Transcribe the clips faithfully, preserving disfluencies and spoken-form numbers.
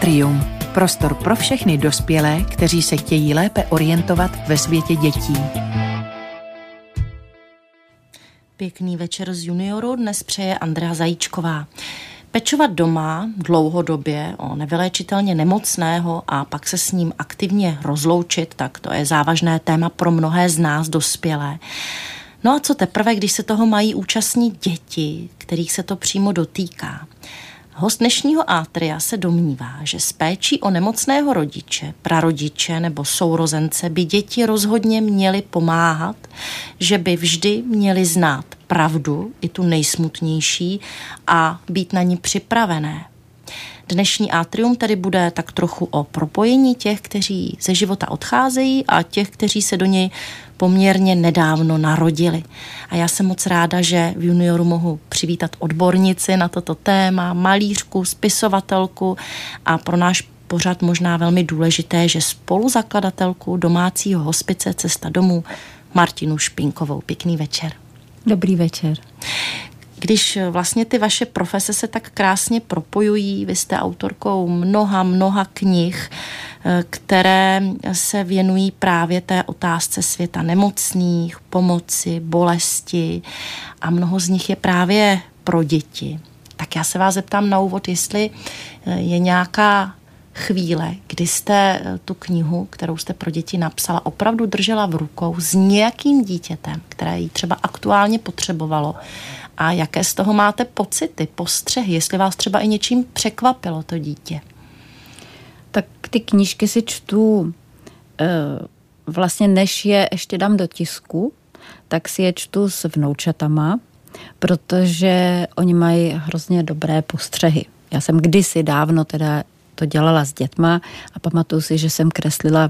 Atrium. Prostor pro všechny dospělé, kteří se chtějí lépe orientovat ve světě dětí. Pěkný večer z Junioru dnes přeje Andrea Zajíčková. Pečovat doma dlouhodobě o nevyléčitelně nemocného a pak se s ním aktivně rozloučit, tak to je závažné téma pro mnohé z nás dospělé. No a co teprve, když se toho mají účastnit děti, kterých se to přímo dotýká? Host dnešního Atria se domnívá, že s péčí o nemocného rodiče, prarodiče nebo sourozence by děti rozhodně měly pomáhat, že by vždy měly znát pravdu, i tu nejsmutnější, a být na ní připravené. Dnešní Atrium tedy bude tak trochu o propojení těch, kteří ze života odcházejí, a těch, kteří se do něj poměrně nedávno narodili. A já jsem moc ráda, že v Junioru mohu přivítat odbornici na toto téma, malířku, spisovatelku a pro náš pořad možná velmi důležité, že spoluzakladatelku domácího hospice Cesta domů Martinu Špinkovou. Pěkný večer. Dobrý večer. Když vlastně ty vaše profese se tak krásně propojují, vy jste autorkou mnoha, mnoha knih, které se věnují právě té otázce světa nemocných, pomoci, bolesti, a mnoho z nich je právě pro děti. Tak já se vás zeptám na úvod, jestli je nějaká chvíle, kdy jste tu knihu, kterou jste pro děti napsala, opravdu držela v rukou s nějakým dítětem, které ji třeba aktuálně potřebovalo, a jaké z toho máte pocity, postřehy, jestli vás třeba i něčím překvapilo to dítě? Tak ty knížky si čtu vlastně, než je ještě dám do tisku, tak si je čtu s vnoučatama, protože oni mají hrozně dobré postřehy. Já jsem kdysi dávno teda to dělala s dětma a pamatuju si, že jsem kreslila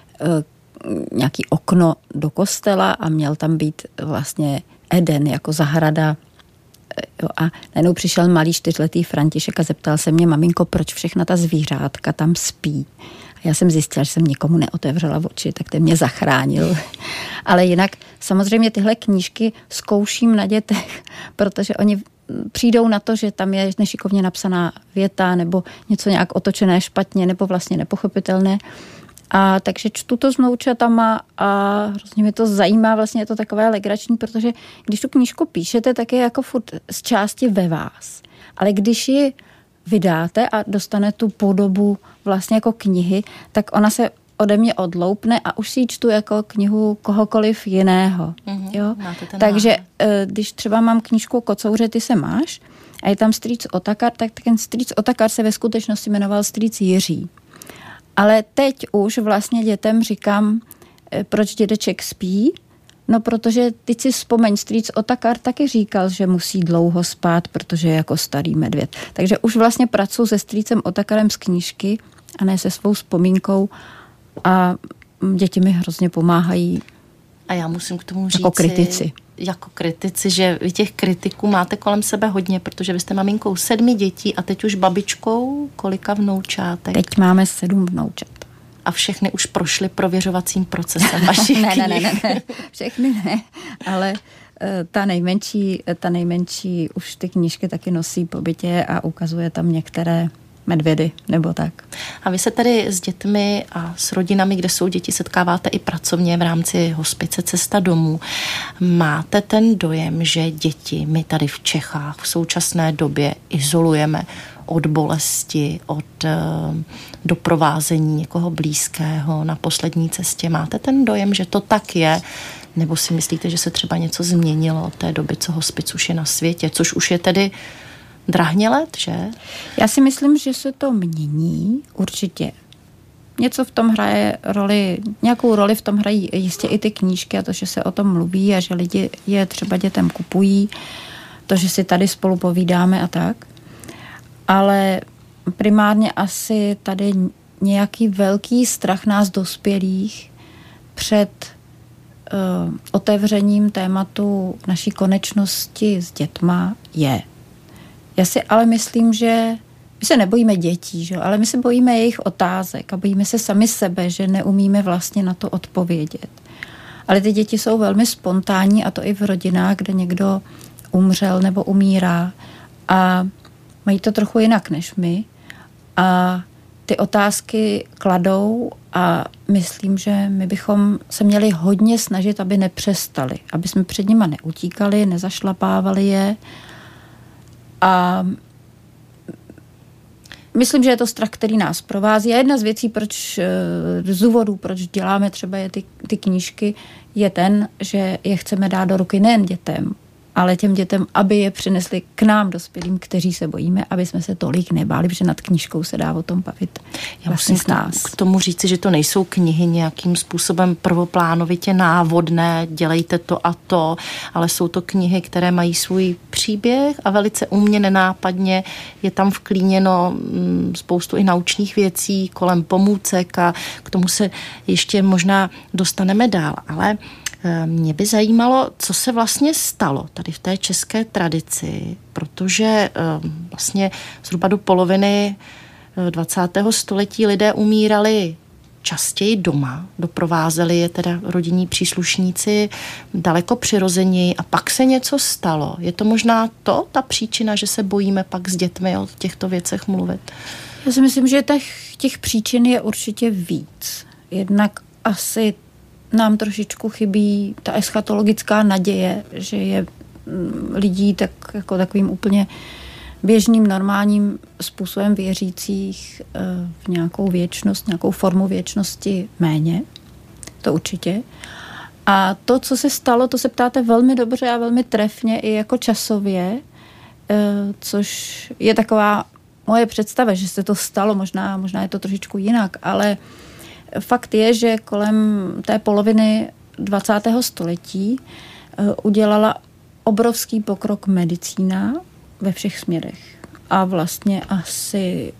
nějaký okno do kostela a měl tam být vlastně Eden jako zahrada. Jo, a najednou přišel malý čtyřletý František a zeptal se mě: maminko, proč všechna ta zvířátka tam spí? A já jsem zjistila, že jsem nikomu neotevřela oči, tak ten mě zachránil. Ale jinak samozřejmě tyhle knížky zkouším na dětech, protože oni přijdou na to, že tam je nešikovně napsaná věta nebo něco nějak otočené špatně nebo vlastně nepochopitelné. A takže čtu to s vnoučatama a hrozně mě to zajímá, vlastně je to takové legrační, protože když tu knížku píšete, tak je jako furt z části ve vás. Ale když ji vydáte a dostane tu podobu vlastně jako knihy, tak ona se ode mě odloupne a už si ji čtu jako knihu kohokoliv jiného. Mm-hmm, jo? Takže náhle. Když třeba mám knížku Kocouře, ty se máš a je tam strýc Otakar, tak ten strýc Otakar se ve skutečnosti jmenoval strýc Jiří. Ale teď už vlastně dětem říkám, proč dědeček spí? No protože teď si vzpomeň, strýc Otakar taky říkal, že musí dlouho spát, protože je jako starý medvěd. Takže už vlastně pracuji se strýcem Otakarem z knížky a ne se svou vzpomínkou, a děti mi hrozně pomáhají. A já musím k tomu říct, jako kritici. Jako kritici, že vy těch kritiků máte kolem sebe hodně, protože vy jste maminkou sedmi dětí a teď už babičkou kolika vnoučátek? Teď máme sedm vnoučat. A všechny už prošly prověřovacím procesem vašich ne, ne, ne, ne, ne, všechny ne, ale uh, ta nejmenší, ta nejmenší už ty knížky taky nosí po bytě a ukazuje tam některé medvědy, nebo tak. A vy se tady s dětmi a s rodinami, kde jsou děti, setkáváte i pracovně v rámci hospice Cesta domů. Máte ten dojem, že děti my tady v Čechách v současné době izolujeme od bolesti, od uh, doprovázení někoho blízkého na poslední cestě? Máte ten dojem, že to tak je? Nebo si myslíte, že se třeba něco změnilo od té doby, co hospic už je na světě, což už je tedy drahně let, že? Já si myslím, že se to mění, určitě. Něco v tom hraje roli, nějakou roli v tom hrají jistě i ty knížky a to, že se o tom mluví a že lidi je třeba dětem kupují, to, že si tady spolu povídáme a tak. Ale primárně asi tady nějaký velký strach nás dospělých před uh, otevřením tématu naší konečnosti s dětma je. Já si ale myslím, že my se nebojíme dětí, že? Ale my se bojíme jejich otázek a bojíme se sami sebe, že neumíme vlastně na to odpovědět. Ale ty děti jsou velmi spontánní a to i v rodinách, kde někdo umřel nebo umírá a mají to trochu jinak než my a ty otázky kladou a myslím, že my bychom se měli hodně snažit, aby nepřestali, aby jsme před nima neutíkali, nezašlapávali je a myslím, že je to strach, který nás provází a jedna z věcí, proč, z důvodů, proč děláme třeba je ty, ty knížky, je ten, že je chceme dát do ruky nejen dětem, ale těm dětem, aby je přinesli k nám dospělým, kteří se bojíme, aby jsme se tolik nebáli, protože nad knížkou se dá o tom bavit. Já musím k, k tomu říci, že to nejsou knihy nějakým způsobem prvoplánovitě návodné, dělejte to a to, ale jsou to knihy, které mají svůj příběh a velice umně, nenápadně je tam vklíněno spoustu i naučných věcí kolem pomůcek a k tomu se ještě možná dostaneme dál, ale mě by zajímalo, co se vlastně stalo tady v té české tradici, protože vlastně zhruba do poloviny dvacátého století lidé umírali častěji doma, doprovázeli je teda rodinní příslušníci daleko přirozeněji a pak se něco stalo. Je to možná to, ta příčina, že se bojíme pak s dětmi o těchto věcech mluvit? Já si myslím, že těch, těch příčin je určitě víc. Jednak asi nám trošičku chybí ta eschatologická naděje, že je lidí tak jako takovým úplně běžným, normálním způsobem věřících v nějakou věčnost, nějakou formu věčnosti méně. To určitě. A to, co se stalo, to se ptáte velmi dobře a velmi trefně i jako časově, což je taková moje představa, že se to stalo, možná, možná je to trošičku jinak, ale fakt je, že kolem té poloviny dvacátého století udělala obrovský pokrok medicína ve všech směrech. A vlastně asi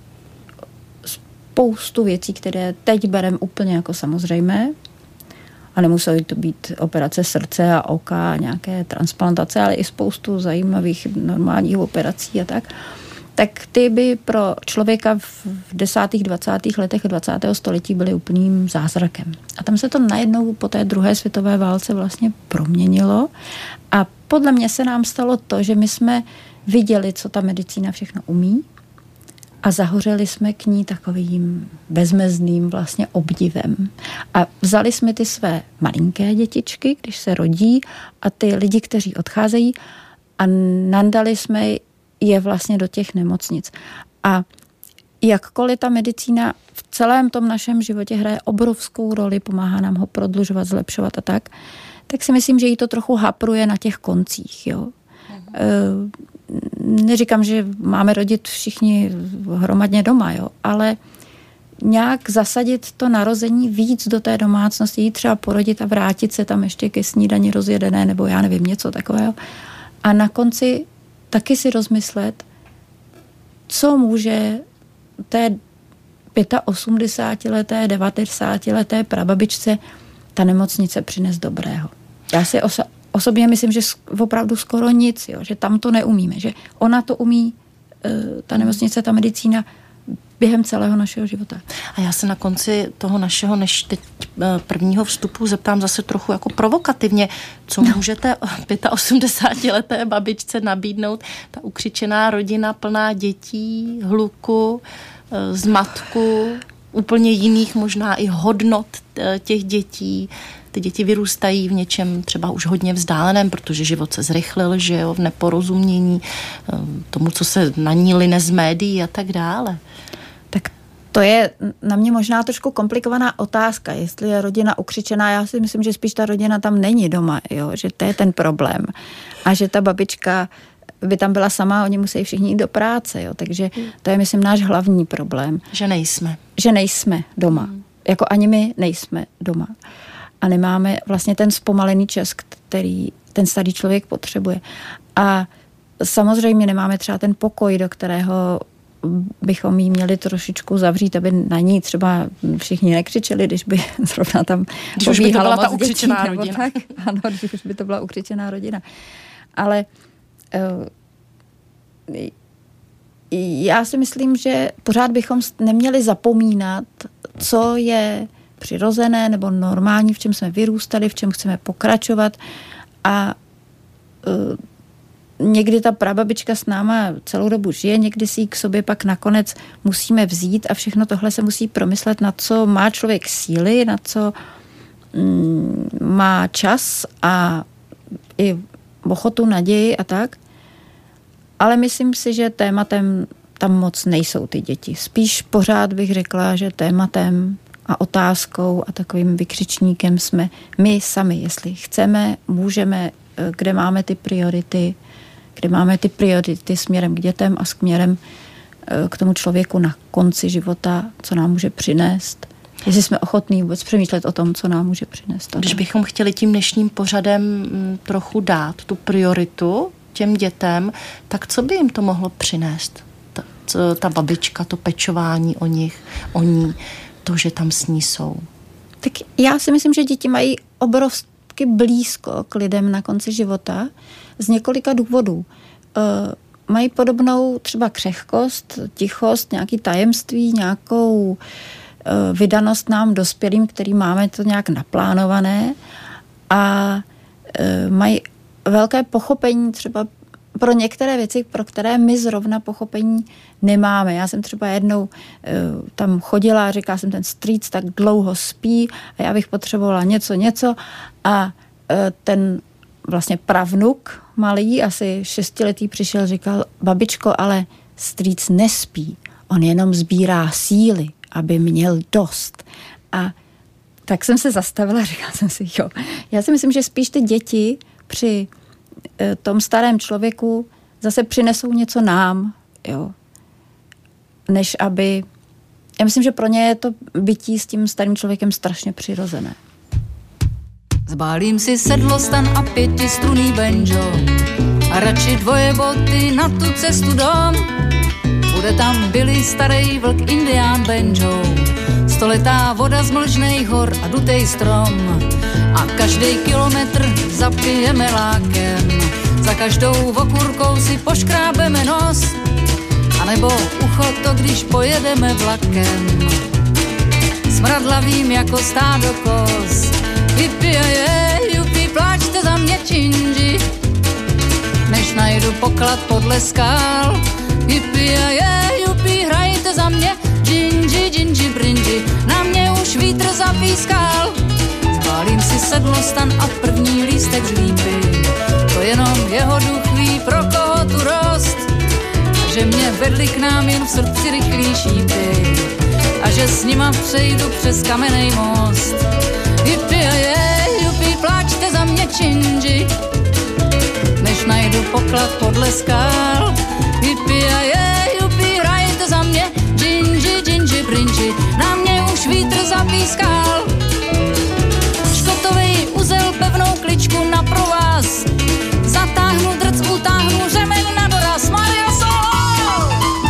spoustu věcí, které teď bereme úplně jako samozřejmé, a nemusely to být operace srdce a oka a nějaké transplantace, ale i spoustu zajímavých normálních operací a tak, tak ty by pro člověka v desátých, dvacátých letech dvacátého století byly úplným zázrakem. A tam se to najednou po té druhé světové válce vlastně proměnilo a podle mě se nám stalo to, že my jsme viděli, co ta medicína všechno umí a zahořeli jsme k ní takovým bezmezným vlastně obdivem. A vzali jsme ty své malinké dětičky, když se rodí, a ty lidi, kteří odcházejí, a nandali jsme je vlastně do těch nemocnic. A jakkoliv ta medicína v celém tom našem životě hraje obrovskou roli, pomáhá nám ho prodlužovat, zlepšovat a tak, tak si myslím, že jí to trochu hapruje na těch koncích. Jo. Mhm. Neříkám, že máme rodit všichni hromadně doma, jo, ale nějak zasadit to narození víc do té domácnosti, jít třeba porodit a vrátit se tam ještě ke snídani rozjedené, nebo já nevím, něco takového. A na konci taky si rozmyslet, co může té osmdesátileté, devadesátileté prababičce ta nemocnice přinést dobrého. Já si oso- osobně myslím, že opravdu skoro nic, jo, že tam to neumíme, že ona to umí, ta nemocnice, ta medicína, během celého našeho života. A já se na konci toho našeho než teď prvního vstupu zeptám zase trochu jako provokativně, co no. můžete osmdesátileté babičce nabídnout, ta ukřičená rodina plná dětí, hluku, zmatku, úplně jiných možná i hodnot těch dětí. Ty děti vyrůstají v něčem třeba už hodně vzdáleném, protože život se zrychlil, že jo, v neporozumění tomu, co se na ní line z médií a tak dále. Tak to je na mě možná trošku komplikovaná otázka, jestli je rodina ukřičená. Já si myslím, že spíš ta rodina tam není doma, jo, že to je ten problém. A že ta babička by tam byla sama, oni musí všichni jít do práce, jo, takže to je, myslím, náš hlavní problém. Že nejsme. Že nejsme doma. Hmm. Jako ani my nejsme doma. A nemáme vlastně ten zpomalený čas, který ten starý člověk potřebuje. A samozřejmě nemáme třeba ten pokoj, do kterého bychom jí měli trošičku zavřít, aby na ní třeba všichni nekřičeli, když by zrovna tam když už by to byla ta ukřičená dětí, rodina. Tak, ano, když už by to byla ukřičená rodina. Ale uh, já si myslím, že pořád bychom neměli zapomínat, co je přirozené nebo normální, v čem jsme vyrůstali, v čem chceme pokračovat a uh, někdy ta prababička s náma celou dobu žije, někdy si ji k sobě pak nakonec musíme vzít a všechno tohle se musí promyslet, na co má člověk síly, na co mm, má čas a i ochotu, naději a tak. Ale myslím si, že tématem tam moc nejsou ty děti. Spíš pořád bych řekla, že tématem a otázkou a takovým vykřičníkem jsme my sami, jestli chceme, můžeme, kde máme ty priority, kde máme ty priority směrem k dětem a směrem k tomu člověku na konci života, co nám může přinést. Jestli jsme ochotní vůbec přemýšlet o tom, co nám může přinést. Když bychom chtěli tím dnešním pořadem trochu dát tu prioritu těm dětem, tak co by jim to mohlo přinést? Ta, ta babička, to pečování o nich, o ní, to, že tam s ní jsou. Tak já si myslím, že děti mají obrovsky blízko k lidem na konci života z několika důvodů. E, mají podobnou třeba křehkost, tichost, nějaký tajemství, nějakou e, vydanost nám dospělým, který máme to nějak naplánované a e, mají velké pochopení třeba pro některé věci, pro které my zrovna pochopení nemáme. Já jsem třeba jednou e, tam chodila a říkala jsem, ten strýc tak dlouho spí a já bych potřebovala něco, něco a e, ten vlastně pravnuk malý, asi šestiletý přišel, říkal, babičko, ale strýc nespí, on jenom sbírá síly, aby měl dost. A tak jsem se zastavila a říkala jsem si, jo, já si myslím, že spíš ty děti při tom starém člověku zase přinesou něco nám, jo. Než aby... Já myslím, že pro ně je to bytí s tím starým člověkem strašně přirozené. Zbálím si sedlostan a pětistrunný banjo a radši dvoje boty na tu cestu dom. Bude tam Billy, starý vlk, indián banjo, stoletá voda z mlžnej hor a dutej strom. A každý kilometr zapijeme lákem, za každou okurkou si poškrábeme nos, anebo ucho to, když pojedeme vlakem. Smradlavým jako stádo koz, vypijaje, jupi, pláčte za mě činži, než najdu poklad podle skál. Vypijaje, jupi, hrajte za mě džinži, džinži, brinži, na mě už vítr zapískal. Zbalím si sedlostan a první lístek z lípy, to jenom jeho duch ví, pro koho tu rost. A že mě vedli k nám jen v srdci rychlý šípy a že s nima přejdu přes kamenej most. Vypijaje, jupi, pláčte za mě činži, než najdu poklad podle skál. Vypijaje, jupi, hrajte za mě džinži, džinži, brinži, na mě už vítr zapískal. Škotovej uzel pevnou kličku na provaz, zatáhnu drc, utáhnu řemen na doraz. Maria Solo!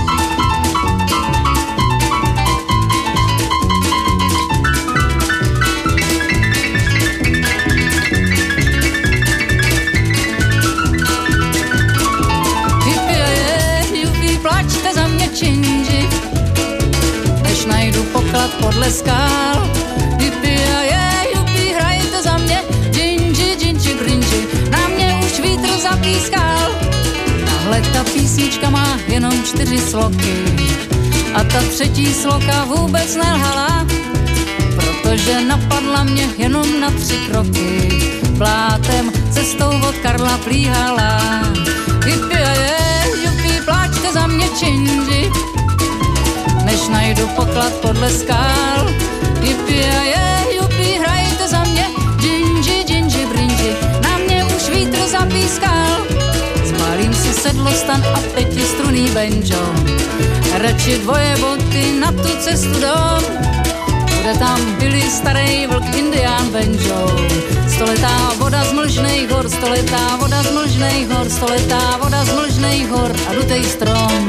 Vypijaje, jupi, plačte za mě činži, než najdu poklad podle skál. Vypijaje, jupi, hrajte za mě džinži, džinži, brinži, na mě už vítr zapískal. Tahle ta písnička má jenom čtyři sloky a ta třetí sloka vůbec nelhala, protože napadla mě jenom na tři kroky. Plátem cestou od Karla plíhala. Vypijaje, jupi, pláčte za mě činži, než najdu poklad podle skál. Vypijaje, jupi, hrajte za mě džinži, džinži, brinži, na mě už vítr zapískal. Zbalím si sedlostan a pětistrunný banjo, radši dvoje boty na tu cestu dom. Bude tam Billy, starý vlk, indián banjo, stoletá voda z mlžnej hor, stoletá voda z mlžnej hor, stoletá voda z mlžnej hor a dutej strom.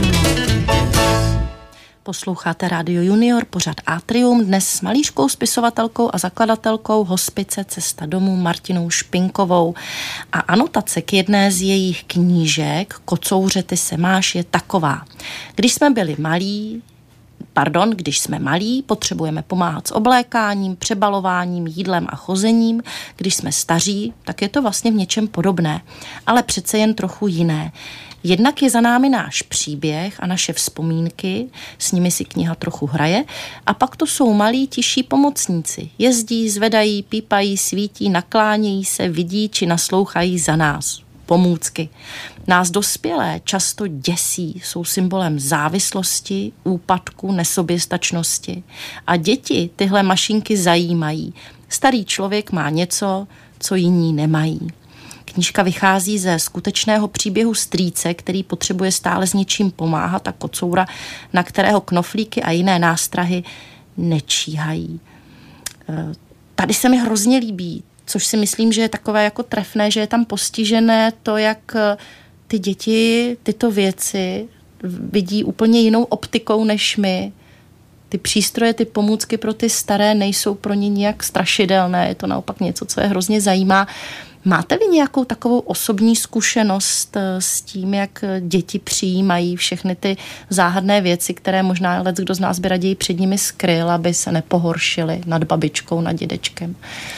Posloucháte Rádio Junior, pořad Atrium, dnes s malířkou, spisovatelkou a zakladatelkou hospice Cesta domů Martinou Špinkovou. A anotace k jedné z jejich knížek, Kocouře, ty se máš, je taková. Když jsme byli malí, Pardon, když jsme malí, potřebujeme pomáhat s oblékáním, přebalováním, jídlem a chozením. Když jsme staří, tak je to vlastně v něčem podobné, ale přece jen trochu jiné. Jednak je za námi náš příběh a naše vzpomínky, s nimi si kniha trochu hraje, a pak to jsou malí tiší pomocníci. Jezdí, zvedají, pípají, svítí, naklánějí se, vidí či naslouchají za nás. Pomůcky. Nás dospělé často děsí, jsou symbolem závislosti, úpadku, nesoběstačnosti. A děti tyhle mašinky zajímají. Starý člověk má něco, co jiní nemají. Knížka vychází ze skutečného příběhu strýce, který potřebuje stále s něčím pomáhat, a kocoura, na kterého knoflíky a jiné nástrahy nečíhají. Tady se mi hrozně líbí, což si myslím, že je takové jako trefné, že je tam postižené to, jak ty děti tyto věci vidí úplně jinou optikou než my. Ty přístroje, ty pomůcky pro ty staré nejsou pro ně nijak strašidelné, je to naopak něco, co je hrozně zajímá. Máte vy nějakou takovou osobní zkušenost s tím, jak děti přijímají všechny ty záhadné věci, které možná leckdo z nás by raději před nimi skryl, aby se nepohoršili nad babičkou, nad dědečkem?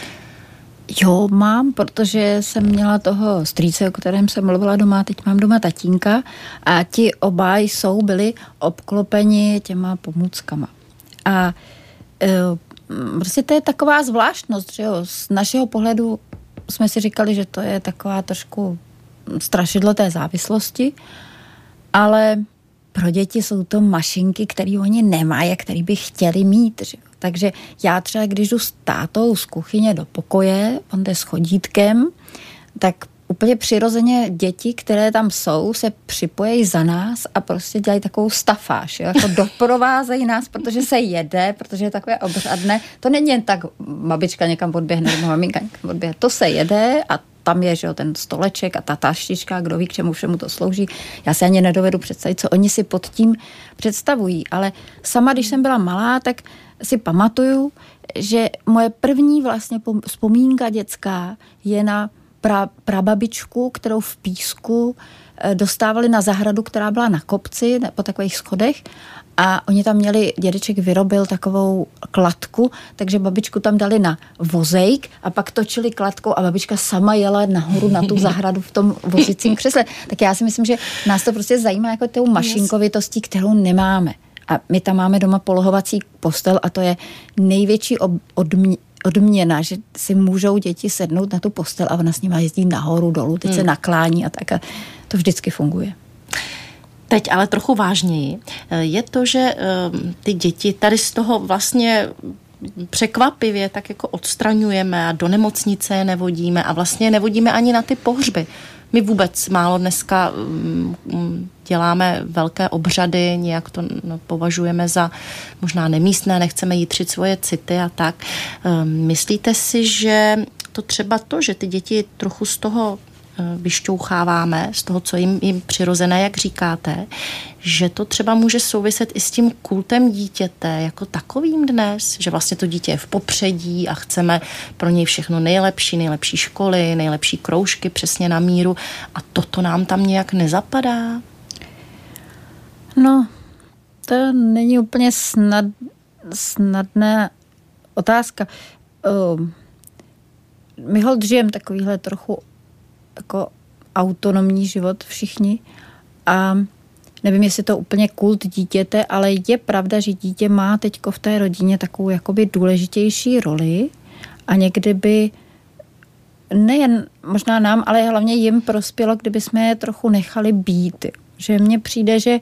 Jo, mám, protože jsem měla toho strýce, o kterém jsem mluvila doma, teď mám doma tatínka, a ti oba jsou byli obklopeni těma pomůckama. A e, prostě to je taková zvláštnost, že jo, z našeho pohledu jsme si říkali, že to je taková trošku strašidlo té závislosti, ale pro děti jsou to mašinky, které oni nemají a které by chtěli mít. Že? Takže já třeba, když jdu s tátou z kuchyně do pokoje, on jde s chodítkem, tak úplně přirozeně děti, které tam jsou, se připojí za nás a prostě dělají takovou stafáž. Jo? Jako doprovázejí nás, protože se jede, protože je takové obřadné. To není jen tak, babička někam odběhne, nebo maminka někam odběhne. To se jede a tam je, že jo, ten stoleček a ta taštička, kdo ví, k čemu všemu to slouží. Já si ani nedovedu představit, co oni si pod tím představují. Ale sama, když jsem byla malá, tak si pamatuju, že moje první vlastně vzpomínka dětská je na pra, prababičku, kterou v Písku dostávali na zahradu, která byla na kopci, po takových schodech, a oni tam měli, dědeček vyrobil takovou kladku, takže babičku tam dali na vozejk a pak točili kladkou a babička sama jela nahoru na tu zahradu v tom vozicím křesle. Tak já si myslím, že nás to prostě zajímá jako tou mašinkovitostí, kterou nemáme. A my tam máme doma polohovací postel a to je největší odmě, odměna, že si můžou děti sednout na tu postel a ona s nima jezdí nahoru, dolů, teď hmm. se naklání a tak, a to vždycky funguje. Teď ale trochu vážněji je to, že ty děti tady z toho vlastně překvapivě tak jako odstraňujeme a do nemocnice nevodíme a vlastně nevodíme ani na ty pohřby. My vůbec málo dneska děláme velké obřady, nějak to považujeme za možná nemístné, nechceme jitřit svoje city a tak. Myslíte si, že to třeba to, že ty děti trochu z toho vyšťoucháváme, z toho, co jim, jim přirozené, jak říkáte, že to třeba může souviset i s tím kultem dítěte jako takovým dnes, že vlastně to dítě je v popředí a chceme pro něj všechno nejlepší, nejlepší školy, nejlepší kroužky přesně na míru a toto nám tam nějak nezapadá? No, to není úplně snad, snadná otázka. Uh, my holt žijeme takovýhle trochu jako autonomní život všichni a nevím, jestli to úplně kult dítěte, ale je pravda, že dítě má teďko v té rodině takovou jakoby důležitější roli a někdy by nejen možná nám, ale hlavně jim prospělo, kdyby jsme je trochu nechali být. Že mně přijde, že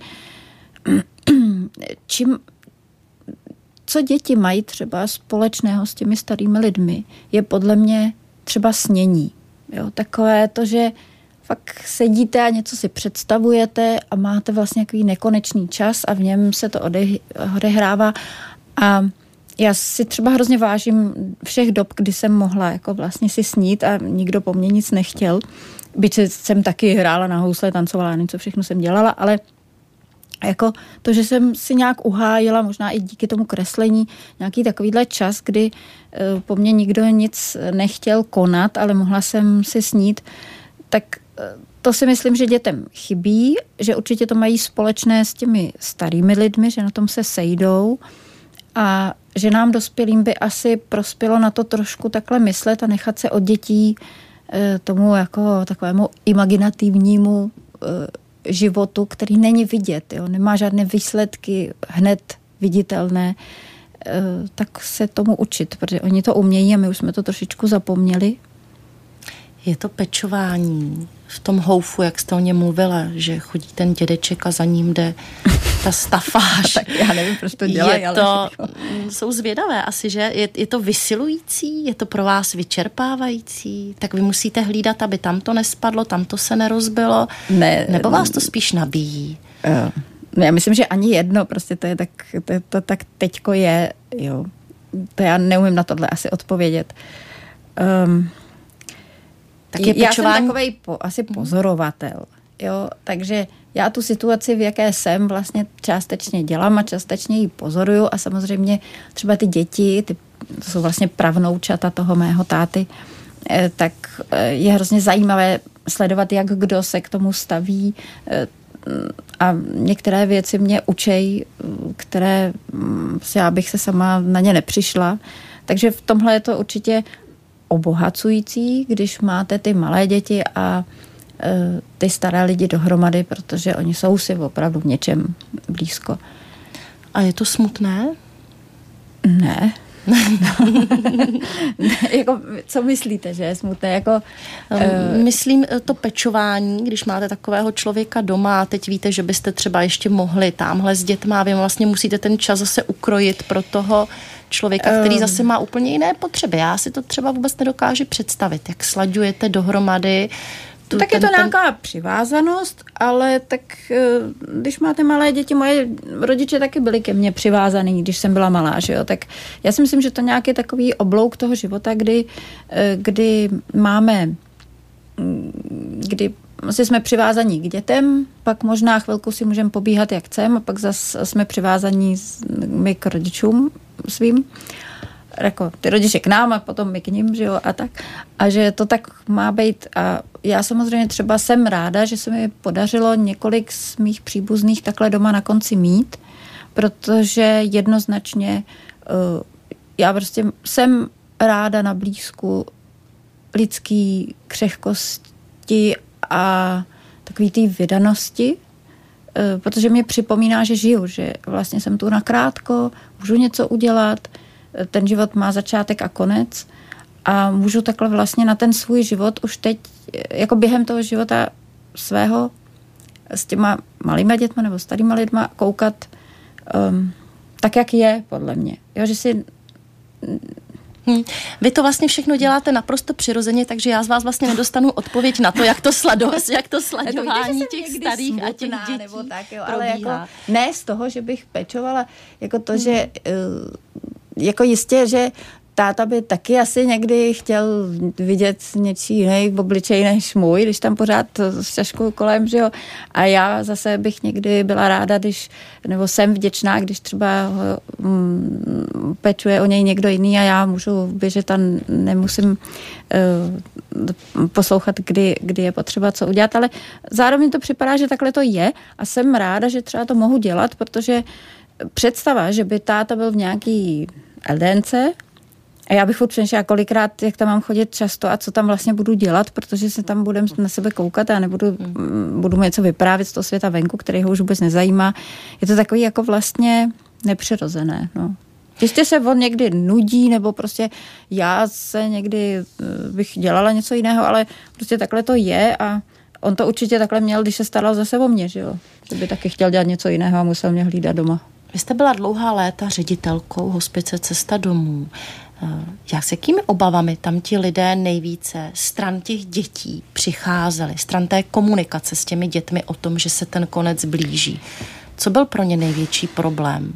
čím, co děti mají třeba společného s těmi starými lidmi, je podle mě třeba snění. Jo, takové to, že fakt sedíte a něco si představujete a máte vlastně nějaký nekonečný čas a v něm se to odehrává. A já si třeba hrozně vážím všech dob, kdy jsem mohla jako vlastně si snít a nikdo po mně nic nechtěl. Byť jsem taky hrála na housle, tancovala, něco všechno jsem dělala, ale jako to, že jsem si nějak uhájila, možná i díky tomu kreslení, nějaký takovýhle čas, kdy po mně nikdo nic nechtěl konat, ale mohla jsem si snít, tak to si myslím, že dětem chybí, že určitě to mají společné s těmi starými lidmi, že na tom se sejdou a že nám dospělým by asi prospělo na to trošku takhle myslet a nechat se od dětí tomu jako takovému imaginativnímu životu, který není vidět, jo? Nemá žádné výsledky hned viditelné, tak se tomu učit, protože oni to umějí a my už jsme to trošičku zapomněli. Je to pečování v tom houfu, jak jste o něm mluvila, že chodí ten dědeček a za ním jde ta stafáž. Tak já nevím, proč to dělají. Je to, jsou zvědavé asi, že? Je, je to vysilující? Je to pro vás vyčerpávající? Tak vy musíte hlídat, aby tam to nespadlo, tam to se nerozbilo? Ne. Nebo vás to spíš nabíjí? Uh, no já myslím, že ani jedno, prostě to je tak, to, to tak teďko je, jo. To já neumím na tohle asi odpovědět. Um, Tak je já pečování... jsem takovej po, asi pozorovatel, jo, takže já tu situaci, v jaké jsem, vlastně částečně dělám a částečně ji pozoruju a samozřejmě třeba ty děti, ty, to jsou vlastně pravnoučata toho mého táty, eh, tak eh, je hrozně zajímavé sledovat, jak kdo se k tomu staví eh, a některé věci mě učej, které hm, já bych se sama na ně nepřišla, takže v tomhle je to určitě obohacující, když máte ty malé děti a e, ty staré lidi dohromady, protože oni jsou si opravdu v něčem blízko. A je to smutné? Ne. Jako, co myslíte, že je smutné? Jako, e... Myslím to pečování, když máte takového člověka doma a teď víte, že byste třeba ještě mohli tamhle s dětma a vy vlastně musíte ten čas zase ukrojit pro toho člověka, který zase má úplně jiné potřeby. Já si to třeba vůbec nedokážu představit, jak slaďujete dohromady. Tu, tak ten, je to nějaká ten... přivázanost, ale tak když máte malé děti, moje rodiče taky byli ke mně přivázaný, když jsem byla malá, že jo, tak já si myslím, že to nějaký takový oblouk toho života, kdy, kdy máme, kdy asi jsme přivázaní k dětem, pak možná chvilku si můžeme pobíhat, jak chceme, a pak zase jsme přivázaní my k rodičům svým. Jako ty rodiče k nám a potom my k ním, že jo, a tak. A že to tak má být. A já samozřejmě třeba jsem ráda, že se mi podařilo několik z mých příbuzných takhle doma na konci mít, protože jednoznačně uh, já prostě jsem ráda na blízku lidský křehkosti a takový té vydanosti, uh, protože mě připomíná, že žiju, že vlastně jsem tu nakrátko, můžu něco udělat, ten život má začátek a konec a můžu takhle vlastně na ten svůj život už teď, jako během toho života svého s těma malýma dětma nebo starýma lidma koukat um, tak, jak je, podle mě. Jo, že si... Hmm. Vy to vlastně všechno děláte naprosto přirozeně, takže já z vás vlastně nedostanu odpověď na to, jak to, slado, jak to sladování to těch starých a těch dětí nebo tak, jo, ale jako ne z toho, že bych pečovala, jako to, hmm. že uh, jako jistě, že táta by taky asi někdy chtěl vidět něčí jiný obličej než můj, když tam pořád s čaškou kolem, že jo. A já zase bych někdy byla ráda, když, nebo jsem vděčná, když třeba ho, mm, pečuje o něj někdo jiný a já můžu běžet a nemusím uh, poslouchat, kdy, kdy je potřeba co udělat, ale zároveň to připadá, že takhle to je a jsem ráda, že třeba to mohu dělat, protože představa, že by táta byl v nějaký el dé en cé a já bych furt přemýšlela kolikrát, jak tam mám chodit často a co tam vlastně budu dělat, protože se tam budem na sebe koukat a nebudu hmm. budu mu něco vyprávět z toho světa venku, který ho už vůbec nezajímá. Je to takový jako vlastně nepřirozené. No. Jistě se on někdy nudí, nebo prostě já se někdy bych dělala něco jiného, ale prostě takhle to je a on to určitě takhle měl, když se staral zase o mě, že jo. Že by taky chtěl dělat něco jiného a musel mě hlídat doma. Vy jste byla dlouhá léta ředitelkou hospice Cesta domů. Jak s jakými obavami tam ti lidé nejvíce stran těch dětí přicházeli, stran té komunikace s těmi dětmi o tom, že se ten konec blíží? Co byl pro ně největší problém?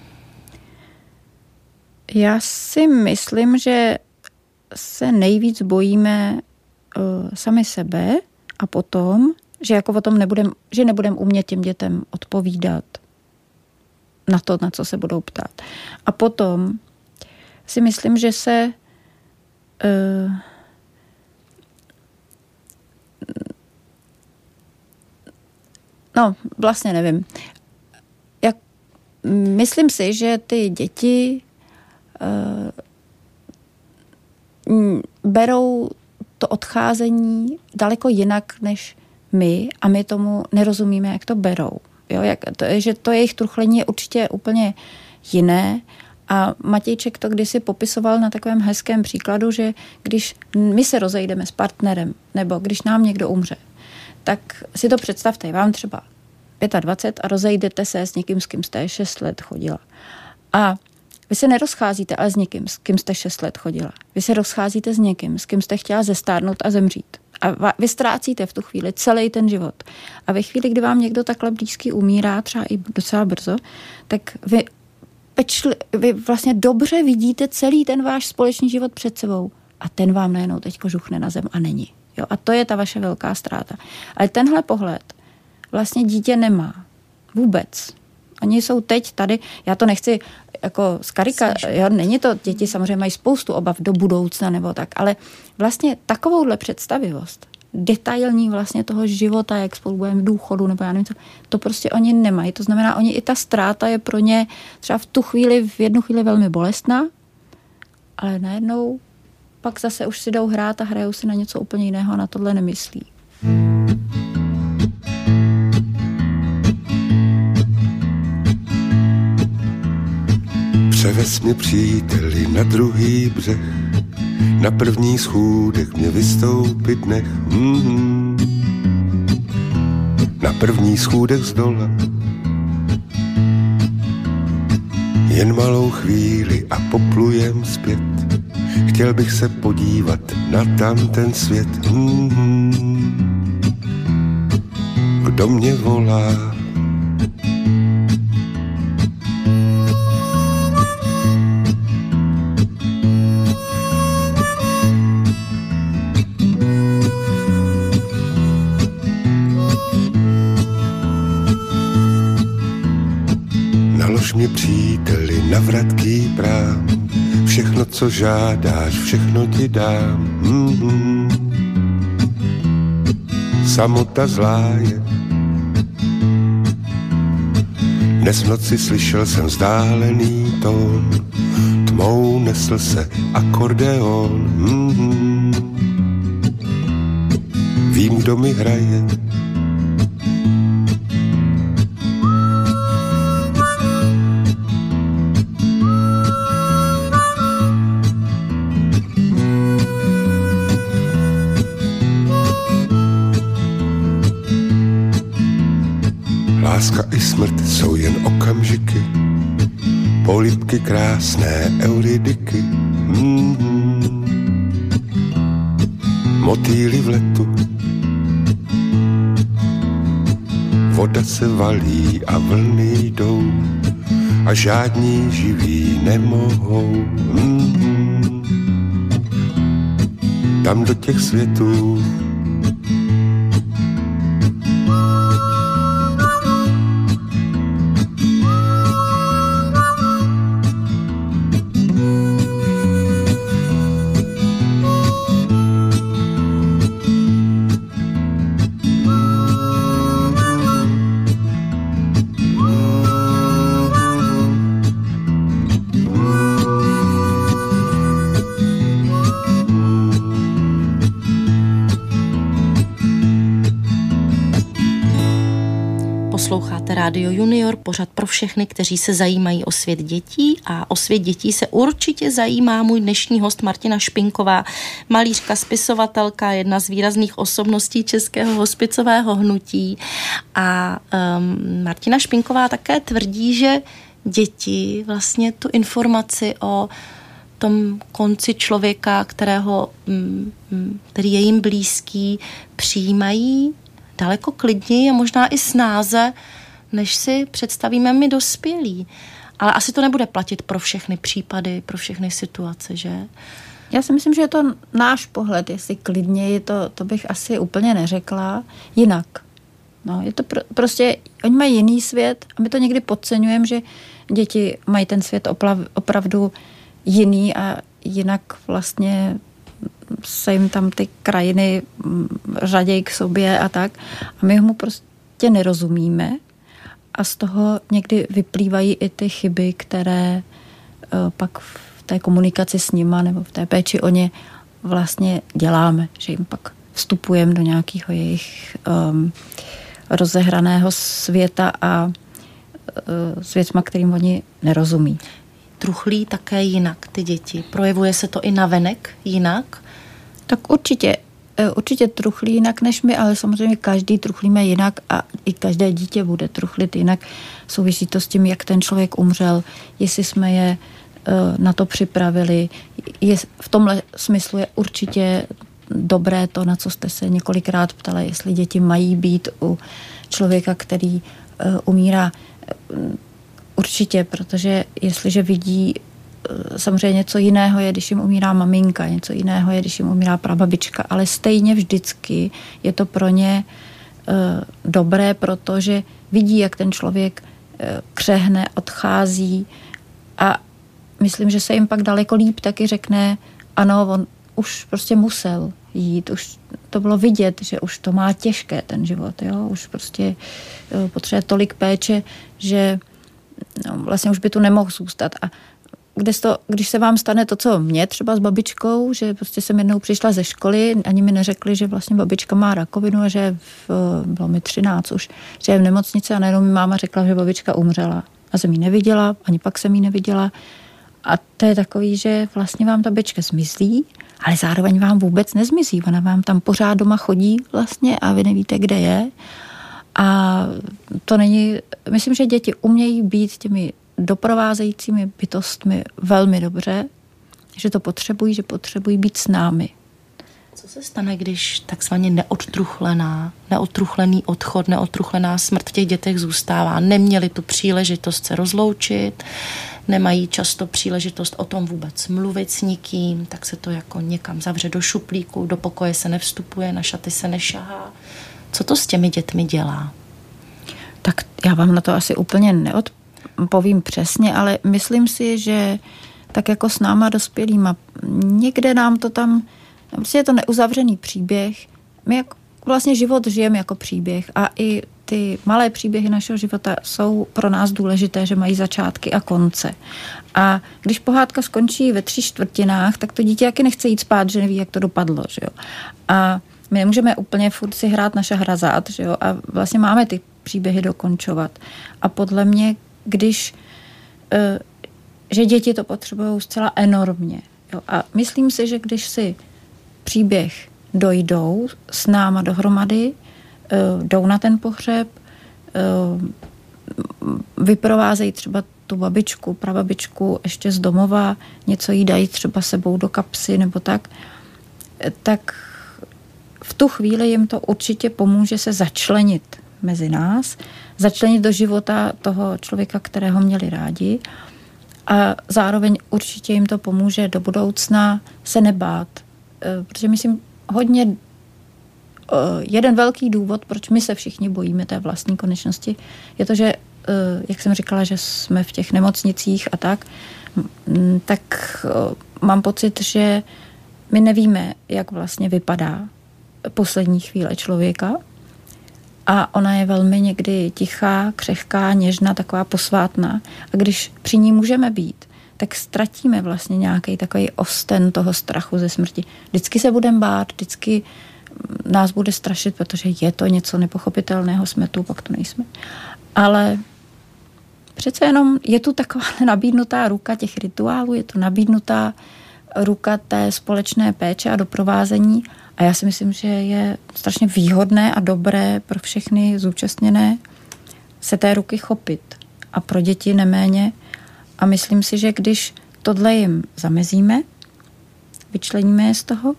Já si myslím, že se nejvíc bojíme uh, sami sebe a potom, že jako o tom nebudem, že nebudem umět těm dětem odpovídat na to, na co se budou ptát. A potom si myslím, že se uh, No, vlastně nevím. Jak, myslím si, že ty děti uh, berou to odcházení daleko jinak než my a my tomu nerozumíme, jak to berou. Jo, jak to, že to jejich truchlení je určitě úplně jiné a Matějček to kdysi popisoval na takovém hezkém příkladu, že když my se rozejdeme s partnerem nebo když nám někdo umře, tak si to představte, vám třeba dvacet pět a rozejdete se s někým, s kým jste šest let chodila. A vy se nerozcházíte ale s někým, s kým jste šest let chodila. Vy se rozcházíte s někým, s kým jste chtěla zestárnout a zemřít. A vy ztrácíte v tu chvíli celý ten život. A ve chvíli, kdy vám někdo takhle blízký umírá, třeba i docela brzo, tak vy, pečli, vy vlastně dobře vidíte celý ten váš společný život před sebou. A ten vám najednou teďko žuchne na zem a není. Jo? A to je ta vaše velká ztráta. Ale tenhle pohled vlastně dítě nemá. Vůbec. Oni jsou teď tady, já to nechci jako z karika, jo, není to, děti samozřejmě mají spoustu obav do budoucna nebo tak, ale vlastně takovouhle představivost, detailní vlastně toho života, jak spolu budeme v důchodu nebo já nevím co, to prostě oni nemají. To znamená, oni i ta ztráta je pro ně třeba v tu chvíli, v jednu chvíli velmi bolestná, ale najednou pak zase už si jdou hrát a hrajou si na něco úplně jiného a na tohle nemyslí. Převez mě příteli na druhý břeh, na první schůdek mě vystoupit nech. Mm-hmm. Na první schůdek z dola. Jen malou chvíli a poplujem zpět. Chtěl bych se podívat na tamten svět. Mm-hmm. Kdo mě volá? Nalož mě příteli na vratký prám, všechno, co žádáš, všechno ti dám. Mm-hmm. Samota zlá je. Dnes v noci slyšel jsem vzdálený tón, tmou nesl se akordeon. Mm-hmm. Vím, kdo mi hraje. Láska i smrt jsou jen okamžiky, polibky krásné euridiky. Mm-hmm. Motýly v letu, voda se valí a vlny jdou a žádní živí nemohou. Mm-hmm. Tam do těch světů Rádio Junior, pořad pro všechny, kteří se zajímají o svět dětí a o svět dětí se určitě zajímá můj dnešní host Martina Špinková, malířka, spisovatelka, jedna z výrazných osobností českého hospicového hnutí a um, Martina Špinková také tvrdí, že děti vlastně tu informaci o tom konci člověka, kterého, který je jim blízký, přijímají daleko klidněji a možná i snáze, než si představíme my dospělí. Ale asi to nebude platit pro všechny případy, pro všechny situace, že? Já si myslím, že je to náš pohled, jestli klidněji, to, to bych asi úplně neřekla. Jinak. No, je to pro, prostě, oni mají jiný svět a my to někdy podceňujeme, že děti mají ten svět oplav, opravdu jiný a jinak vlastně se jim tam ty krajiny řadějí k sobě a tak. A my mu prostě prostě nerozumíme a z toho někdy vyplývají i ty chyby, které pak v té komunikaci s nima nebo v té péči o ně vlastně děláme, že jim pak vstupujeme do nějakého jejich um, rozehraného světa a uh, s věcma, kterým oni nerozumí. Truchlí také jinak ty děti? Projevuje se to i navenek jinak? Tak určitě. Určitě truchlí jinak než my, ale samozřejmě každý truchlíme jinak a i každé dítě bude truchlit jinak. Souvisí to s tím, jak ten člověk umřel, jestli jsme je na to připravili. Je, v tomhle smyslu je určitě dobré to, na co jste se několikrát ptali, jestli děti mají být u člověka, který uh, umírá. Určitě, protože jestliže vidí uh, samozřejmě něco jiného je, když jim umírá maminka, něco jiného je, když jim umírá prababička, ale stejně vždycky je to pro ně uh, dobré, protože vidí, jak ten člověk uh, křehne, odchází a myslím, že se jim pak daleko líp taky řekne, ano, on už prostě musel jít, už to bylo vidět, že už to má těžké ten život, jo, už prostě potřebuje tolik péče, že no, vlastně už by tu nemohl zůstat. A když, to, když se vám stane to, co mě třeba s babičkou, že prostě jsem jednou přišla ze školy, ani mi neřekli, že vlastně babička má rakovinu a že v, bylo mi třináct už, že je v nemocnici a najednou mi máma řekla, že babička umřela. A jsem ji neviděla, ani pak jsem ji neviděla. A to je takový, že vlastně vám ta babička zmizí, ale zároveň vám vůbec nezmizí. Ona vám tam pořád doma chodí vlastně a vy nevíte, kde je. A to není, myslím, že děti umějí být těmi doprovázejícími bytostmi velmi dobře, že to potřebují, že potřebují být s námi. Co se stane, když takzvaně neodtruchlená, neodtruchlený odchod, neodtruchlená smrt v těch dětech zůstává? Neměli tu příležitost se rozloučit, nemají často příležitost o tom vůbec mluvit s nikým, tak se to jako někam zavře do šuplíku, do pokoje se nevstupuje, na šaty se nešahá. Co to s těmi dětmi dělá? Tak já vám na to asi úplně neodpovím přesně, ale myslím si, že tak jako s náma dospělýma, někde nám to tam, prostě je to neuzavřený příběh. My jako vlastně život žijeme jako příběh a i ty malé příběhy našeho života jsou pro nás důležité, že mají začátky a konce. A když pohádka skončí ve tři čtvrtinách, tak to dítě taky nechce jít spát, že neví, jak to dopadlo. Že jo? A my nemůžeme úplně furt si hrát na šahrazát, že jo? A vlastně máme ty příběhy dokončovat. A podle mě, když, že děti to potřebují zcela enormně. Jo? A myslím si, že když si příběh dojdou s náma dohromady, jdou na ten pohřeb, vyprovázejí třeba tu babičku, prababičku ještě z domova, něco jí dají třeba sebou do kapsy nebo tak, tak v tu chvíli jim to určitě pomůže se začlenit mezi nás, začlenit do života toho člověka, kterého měli rádi a zároveň určitě jim to pomůže do budoucna se nebát. Protože myslím, hodně jeden velký důvod, proč my se všichni bojíme té vlastní konečnosti, je to, že, jak jsem říkala, že jsme v těch nemocnicích a tak, tak mám pocit, že my nevíme, jak vlastně vypadá poslední chvíle člověka a ona je velmi někdy tichá, křehká, něžná, taková posvátná. A když při ní můžeme být, tak ztratíme vlastně nějaký takový osten toho strachu ze smrti. Vždycky se budeme bát, vždycky nás bude strašit, protože je to něco nepochopitelného, jsme tu, pak to nejsme. Ale přece jenom je tu taková nabídnutá ruka těch rituálů, je tu nabídnutá ruka té společné péče a doprovázení a já si myslím, že je strašně výhodné a dobré pro všechny zúčastněné se té ruky chopit a pro děti neméně. A myslím si, že když tohle jim zamezíme, vyčleníme je z toho,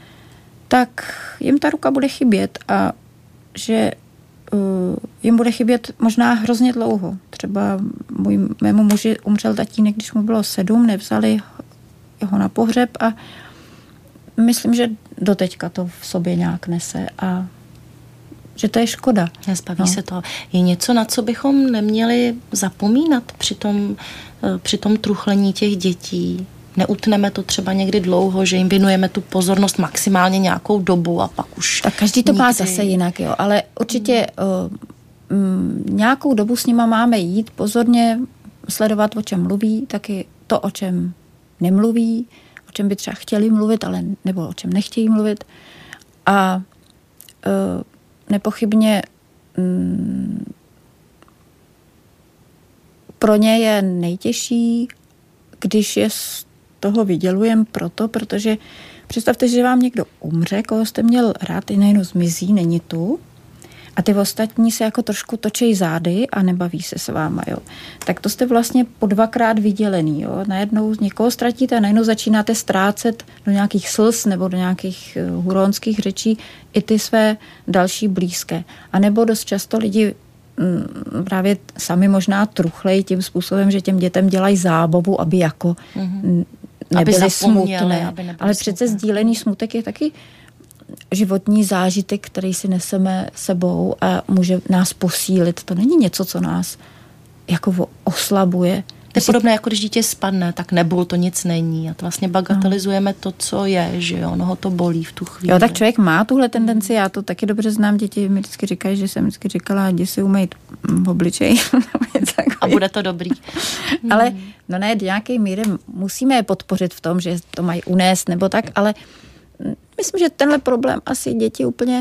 tak jim ta ruka bude chybět a že uh, jim bude chybět možná hrozně dlouho. Třeba můj, mému muži umřel tatínek, když mu bylo sedm, nevzali ho na pohřeb a myslím, že doteďka to v sobě nějak nese a že to je škoda. Nezbaví no. se to. Je něco, na co bychom neměli zapomínat při tom, při tom truchlení těch dětí? Neutneme to třeba někdy dlouho, že jim věnujeme tu pozornost maximálně nějakou dobu a pak už tak každý to nikdy. má zase jinak, jo, ale určitě uh, mm, nějakou dobu s nima máme jít, pozorně sledovat, o čem mluví, taky to, o čem nemluví, o čem by třeba chtěli mluvit, ale nebo o čem nechtějí mluvit. A e, nepochybně mm, pro ně je nejtěžší, když je z toho vydělujem proto, protože představte, že vám někdo umře, koho jste měl rád, i najednou zmizí, není tu, a ty ostatní se jako trošku točejí zády a nebaví se s váma, jo. Tak to jste vlastně po dvakrát vydělený, jo. Najednou někoho ztratíte a najednou začínáte ztrácet do nějakých slz nebo do nějakých uh, huronských řečí i ty své další blízké. A nebo dost často lidi m, právě sami možná truchlej tím způsobem, že těm dětem dělají zábavu, aby jako mm-hmm. nebyly aby smutné. Aby ale přece sdílený smutek je taky životní zážitek, který si neseme sebou a může nás posílit. To není něco, co nás jako oslabuje. To je podobné, jako když dítě spadne, tak nebol, to nic není. A to vlastně bagatelizujeme to, co je, že jo, ono ho to bolí v tu chvíli. Jo, tak člověk má tuhle tendenci, já to taky dobře znám, děti mi vždycky říkají, že jsem vždycky říkala, jdi si umýt v obličeji. A bude to dobrý. Ale no ne, do nějaké míry musíme je podpořit v tom, že to mají unést nebo tak, ale myslím, že tenhle problém asi děti úplně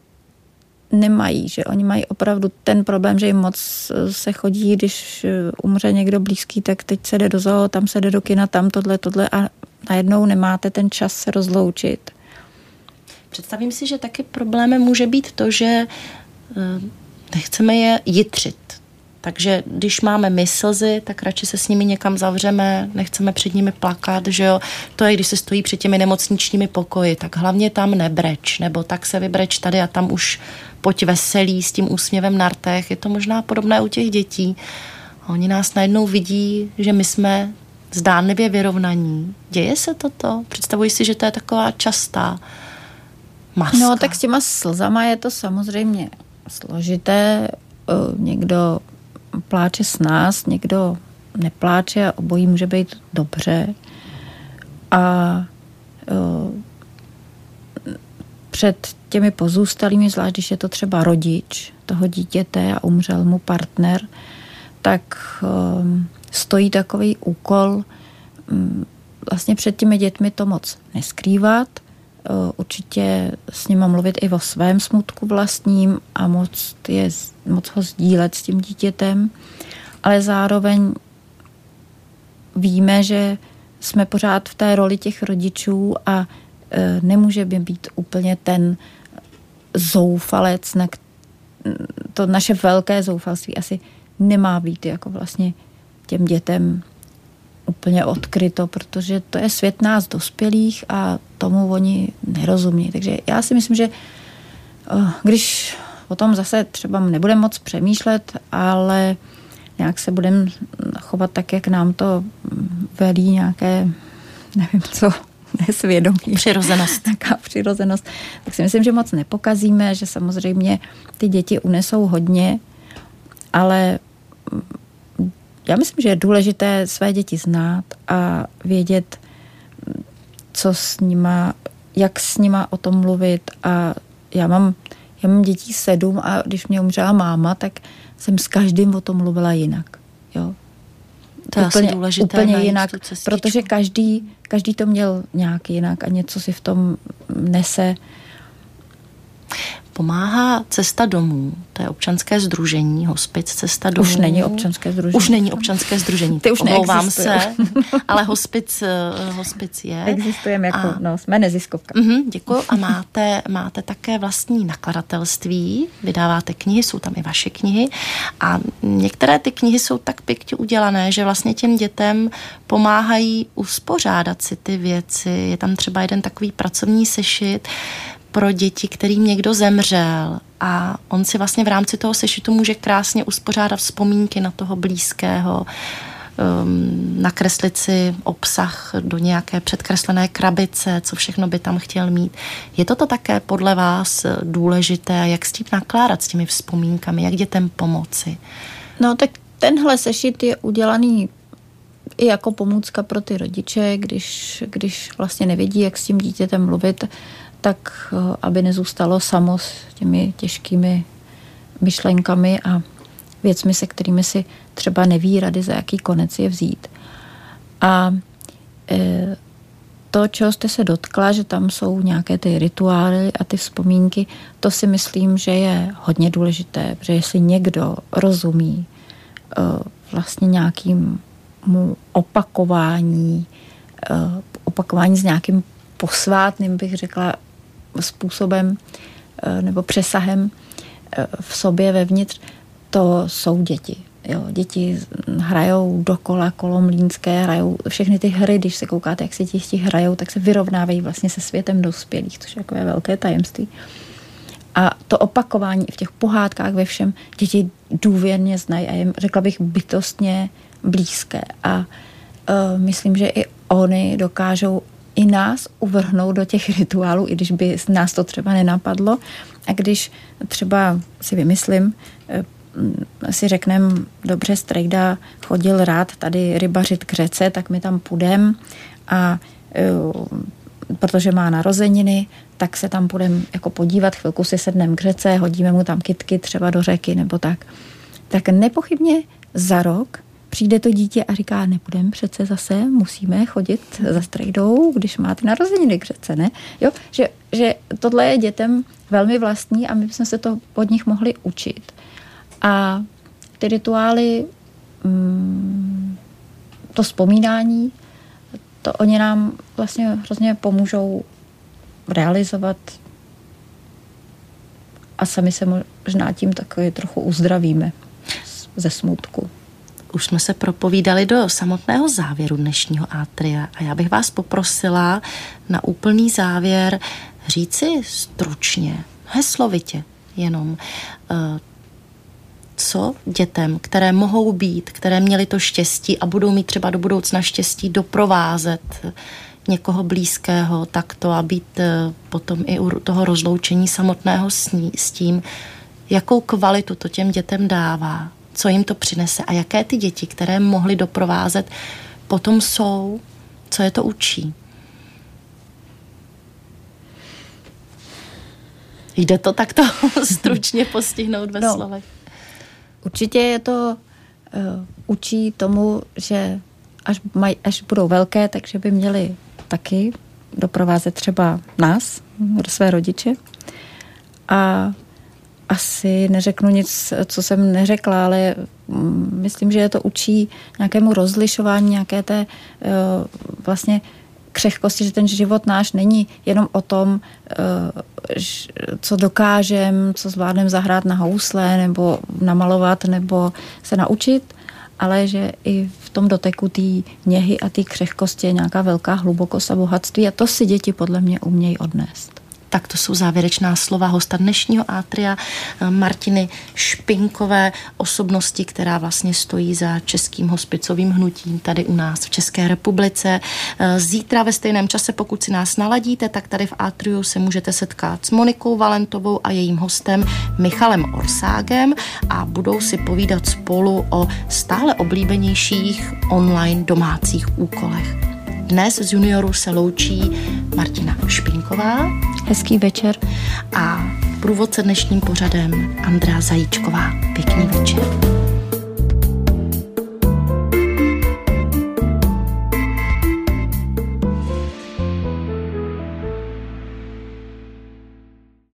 nemají, že oni mají opravdu ten problém, že jim moc se chodí, když umře někdo blízký, tak teď se jde do zoo, tam se jde do kina, tam tohle, tohle a najednou nemáte ten čas se rozloučit. Představím si, že taky problémem může být to, že nechceme je jitřit. Takže když máme my slzy, tak radši se s nimi někam zavřeme, nechceme před nimi plakat, že jo. To je, když se stojí před těmi nemocničními pokoji, tak hlavně tam nebreč, nebo tak se vybreč tady a tam už pojď veselý s tím úsměvem na rtech. Je to možná podobné u těch dětí. Oni nás najednou vidí, že my jsme zdánlivě vyrovnaní. Děje se toto? Představuji si, že to je taková častá maska. No tak s těma slzama je to samozřejmě složité. Někdo pláče s nás, někdo nepláče a obojí může být dobře. A uh, před těmi pozůstalými, zvlášť když je to třeba rodič toho dítěte a umřel mu partner, tak uh, stojí takový úkol um, vlastně před těmi dětmi to moc neskrývat, uh, určitě s nima mluvit i o svém smutku vlastním a moc, je, moc ho sdílet s tím dítětem, ale zároveň víme, že jsme pořád v té roli těch rodičů a e, nemůže by být úplně ten zoufalec, na k, to naše velké zoufalství asi nemá být jako vlastně těm dětem úplně odkryto, protože to je svět nás dospělých a tomu oni nerozumí. Takže já si myslím, že e, když o tom zase třeba nebudeme moc přemýšlet, ale nějak se budeme chovat tak, jak nám to velí nějaké, nevím co, nesvědomí. Přirozenost. Taká přirozenost. Tak si myslím, že moc nepokazíme, že samozřejmě ty děti unesou hodně, ale já myslím, že je důležité své děti znát a vědět, co s nima, jak s nima o tom mluvit. A já mám, já mám dětí sedm a když mě umřela máma, tak jsem s každým o tom mluvila jinak. Jo? To je úplně, asi důležité úplně jinak, protože každý, každý to měl nějak jinak a něco si v tom nese. Pomáhá Cesta domů, to je občanské sdružení, hospic Cesta domů. Už není občanské sdružení. Už není občanské sdružení. Ty už omlouvám se, ale hospic, hospic je. Existujeme jako, a, no, jsme neziskovka. Uh-huh, děkuju. A máte, máte také vlastní nakladatelství, vydáváte knihy, jsou tam i vaše knihy a některé ty knihy jsou tak pěkně udělané, že vlastně těm dětem pomáhají uspořádat si ty věci. Je tam třeba jeden takový pracovní sešit pro děti, kterým někdo zemřel a on si vlastně v rámci toho sešitu může krásně uspořádat vzpomínky na toho blízkého, um, nakreslit si obsah do nějaké předkreslené krabice, co všechno by tam chtěl mít. Je toto také podle vás důležité, jak s tím nakládat, s těmi vzpomínkami, jak dětem pomoci? No tak tenhle sešit je udělaný i jako pomůcka pro ty rodiče, když, když vlastně nevědí, jak s tím dítětem mluvit, tak aby nezůstalo samo s těmi těžkými myšlenkami a věcmi, se kterými si třeba neví rady, za jaký konec je vzít. A e, to, čeho jste se dotkla, že tam jsou nějaké ty rituály a ty vzpomínky, to si myslím, že je hodně důležité, protože jestli někdo rozumí e, vlastně nějakému opakování, e, opakování s nějakým posvátným, bych řekla, způsobem e, nebo přesahem e, v sobě vevnitř, to jsou děti. Jo, děti hrajou dokola kolomlínské, hrajou všechny ty hry, když se koukáte, jak se děti hrajou, tak se vyrovnávají vlastně se světem dospělých, což je takové velké tajemství. A to opakování v těch pohádkách ve všem děti důvěrně znají a je, řekla bych, bytostně blízké. A uh, myslím, že i oni dokážou i nás uvrhnout do těch rituálů, i když by nás to třeba nenapadlo. A když třeba si vymyslím, si řeknem, dobře, Strejda chodil rád tady rybařit k řece, tak my tam půjdem a protože má narozeniny, tak se tam půjdem jako podívat, chvilku si sednem k řece, hodíme mu tam kytky třeba do řeky nebo tak. Tak nepochybně za rok přijde to dítě a říká, nepůjdem přece zase, musíme chodit za Strejdou, když máte narozeniny k řece, ne? Jo, že, že tohle je dětem velmi vlastní a my jsme se to od nich mohli učit. A ty rituály, to vzpomínání, to oni nám vlastně hrozně pomůžou realizovat a sami se možná tím takový trochu uzdravíme ze smutku. Už jsme se propovídali do samotného závěru dnešního Atria a já bych vás poprosila na úplný závěr říci stručně, heslovitě jenom, co dětem, které mohou být, které měly to štěstí a budou mít třeba do budoucna štěstí doprovázet někoho blízkého takto a být potom i u toho rozloučení samotného s tím, jakou kvalitu to těm dětem dává, co jim to přinese a jaké ty děti, které mohly doprovázet, potom jsou, co je to učí. Jde to takto stručně postihnout ve no. slovech? Určitě je to uh, učí tomu, že až, maj, až budou velké, takže by měli taky doprovázet třeba nás, své rodiče. A asi neřeknu nic, co jsem neřekla, ale myslím, že je to učí nějakému rozlišování, nějaké té uh, vlastně křehkosti, že ten život náš není jenom o tom, co dokážem, co zvládnem zahrát na housle, nebo namalovat, nebo se naučit, ale že i v tom doteku té něhy a té křehkosti je nějaká velká hlubokost a bohatství a to si děti podle mě umějí odnést. Tak to jsou závěrečná slova hosta dnešního Atria, Martiny Špinkové, osobnosti, která vlastně stojí za českým hospicovým hnutím tady u nás v České republice. Zítra ve stejném čase, pokud si nás naladíte, tak tady v Atriu se můžete setkat s Monikou Valentovou a jejím hostem Michalem Orságem a budou si povídat spolu o stále oblíbenějších online domácích úkolech. Dnes z Junioru se loučí Martina Špinková. Hezký večer. A průvodce dnešním pořadem Andrea Zajíčková. Pěkný večer.